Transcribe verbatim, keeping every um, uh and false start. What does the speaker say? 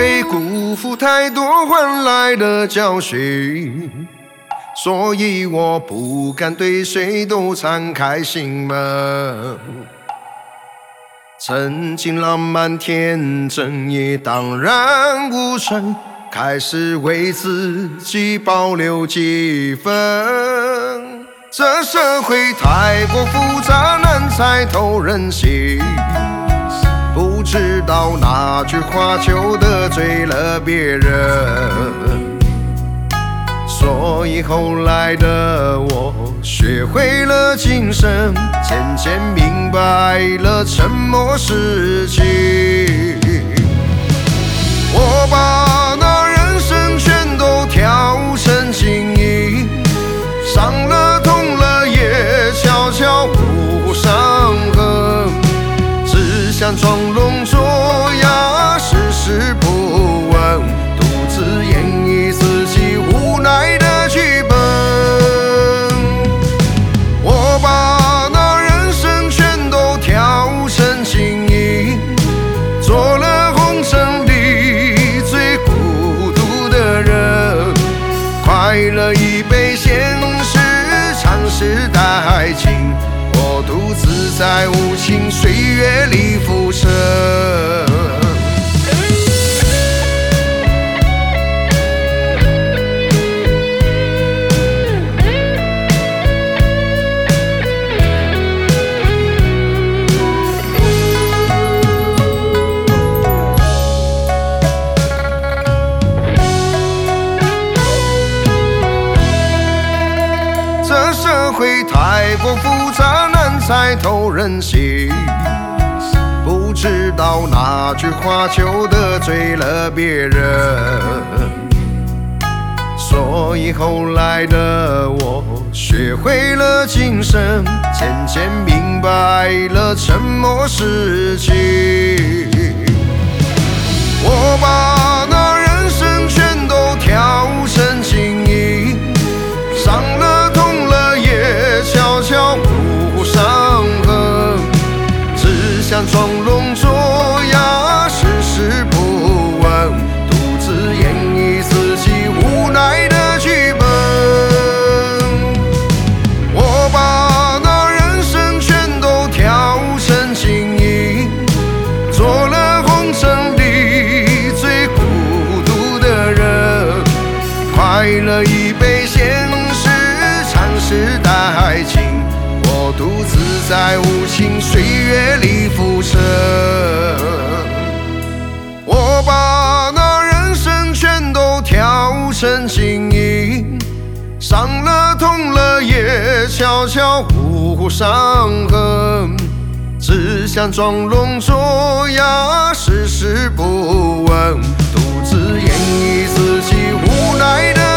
被辜负太多换来的教训，所以我不敢对谁都敞开心门。曾经浪漫天真也荡然无存，开始为自己保留几分。这社会太过复杂，难猜透人心，不知道哪句话就得罪了别人。所以后来的我学会了谨慎，渐渐明白了沉默是金。我把那人生全都调成经营，伤了痛了也悄悄无伤痕，只想装聋作哑，事事不问，独自演绎自己无奈的剧本。我把那人生全都调成经营，做了红尘里最孤独的人，快乐已被现实蚕食殆尽，我独自在无情岁月里浮沉。这社会太过复杂，难猜透人心，不知道哪句话就得罪了别人。所以后来的我学会了谨慎，渐渐明白了沉默是金。我把那人生全都调成经营，伤了痛了也悄悄无伤痕，只想装聋作哑，事事不问，独自演绎自己无奈的剧本。我把那人生全都调成经营，做了红尘里最孤独的人，快乐已被现实蚕食殆尽，我独自在无情岁月里浮沉。我把那人生全都调成经营，伤了痛了也悄悄无伤痕，只想装聋作哑，事事不问，独自演绎自己无奈的